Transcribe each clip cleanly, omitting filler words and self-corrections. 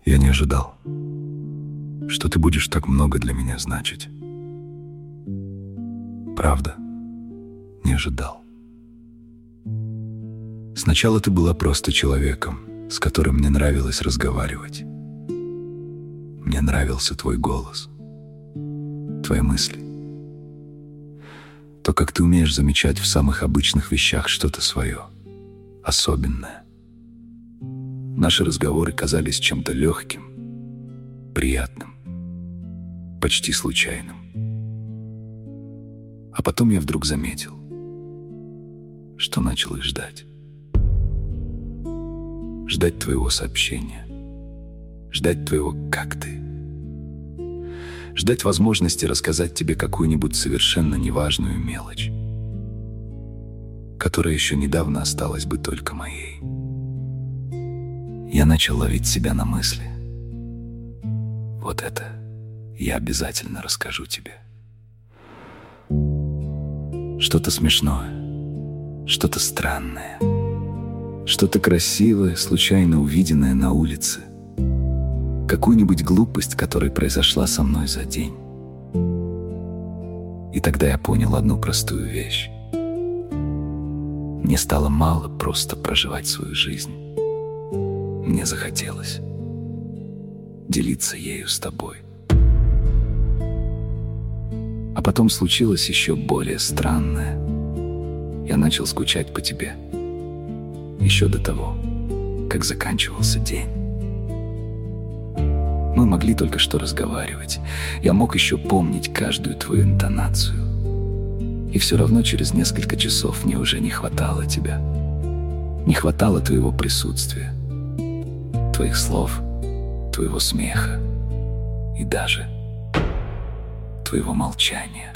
Я не ожидал, что ты будешь так много для меня значить. Правда, не ожидал. Сначала ты была просто человеком, с которым мне нравилось разговаривать. Мне нравился твой голос, твои мысли. То, как ты умеешь замечать в самых обычных вещах что-то свое, особенное. Наши разговоры казались чем-то легким, приятным, почти случайным. А потом я вдруг заметил, что начал их ждать. Ждать твоего сообщения, ждать твоего «как ты?», ждать возможности рассказать тебе какую-нибудь совершенно неважную мелочь, которая еще недавно осталась бы только моей. Я начал ловить себя на мысли. Вот это я обязательно расскажу тебе. Что-то смешное, что-то странное, что-то красивое, случайно увиденное на улице, какую-нибудь глупость, которая произошла со мной за день. И тогда я понял одну простую вещь. Мне стало мало просто проживать свою жизнь. Мне захотелось делиться ею с тобой. А потом случилось еще более странное. Я начал скучать по тебе еще до того, как заканчивался день. Мы могли только что разговаривать. Я мог еще помнить каждую твою интонацию. И все равно через несколько часов мне уже не хватало тебя. Не хватало твоего присутствия, твоих слов, твоего смеха и даже твоего молчания.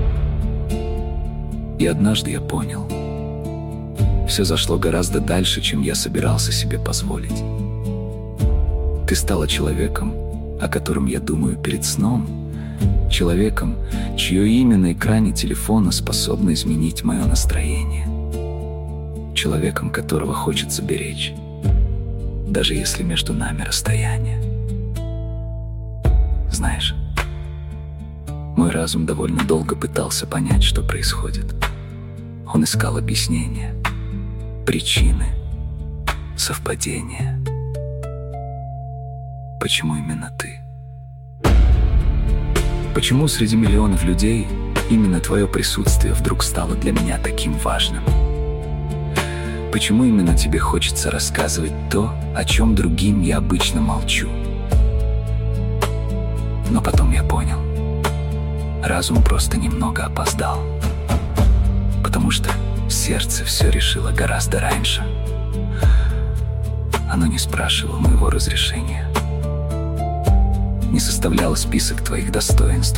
И однажды я понял, все зашло гораздо дальше, чем я собирался себе позволить. Ты стала человеком, о котором я думаю перед сном, человеком, чье имя на экране телефона способно изменить мое настроение, человеком, которого хочется беречь, даже если между нами расстояние. Знаешь, мой разум довольно долго пытался понять, что происходит. Он искал объяснения, причины, совпадения. Почему именно ты? Почему среди миллионов людей именно твое присутствие вдруг стало для меня таким важным? Почему именно тебе хочется рассказывать то, о чем другим я обычно молчу? Но потом я понял, разум просто немного опоздал, потому что сердце все решило гораздо раньше. Оно не спрашивало моего разрешения, не составляло список твоих достоинств,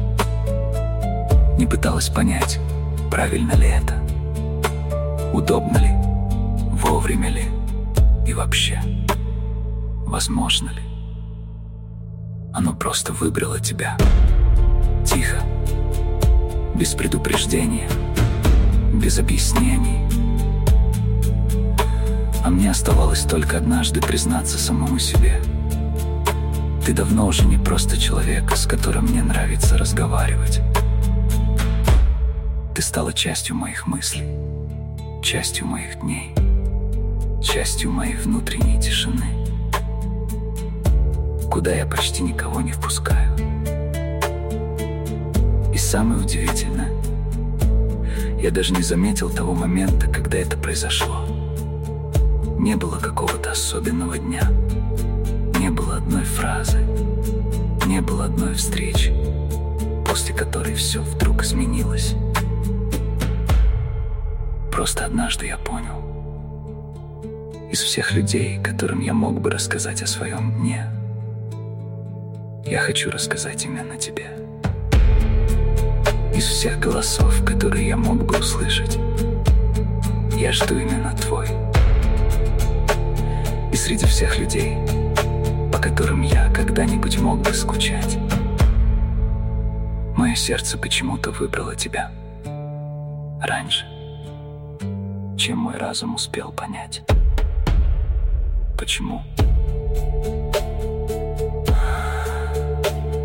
не пыталось понять, правильно ли это, удобно ли, вовремя ли и вообще, возможно ли. Оно просто выбрало тебя. Тихо, без предупреждения, без объяснений. А мне оставалось только однажды признаться самому себе: ты давно уже не просто человек, с которым мне нравится разговаривать. Ты стала частью моих мыслей, частью моих дней, частью моей внутренней тишины, куда я почти никого не впускаю. И самое удивительное, я даже не заметил того момента, когда это произошло. Не было какого-то особенного дня, не было одной фразы, не было одной встречи, после которой все вдруг изменилось. Просто однажды я понял: из всех людей, которым я мог бы рассказать о своем дне, я хочу рассказать именно тебе. Из всех голосов, которые я мог бы услышать, я жду именно твой. И среди всех людей, по которым я когда-нибудь мог бы скучать, мое сердце почему-то выбрало тебя раньше, чем мой разум успел понять. Почему?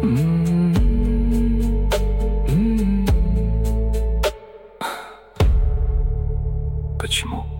Почему?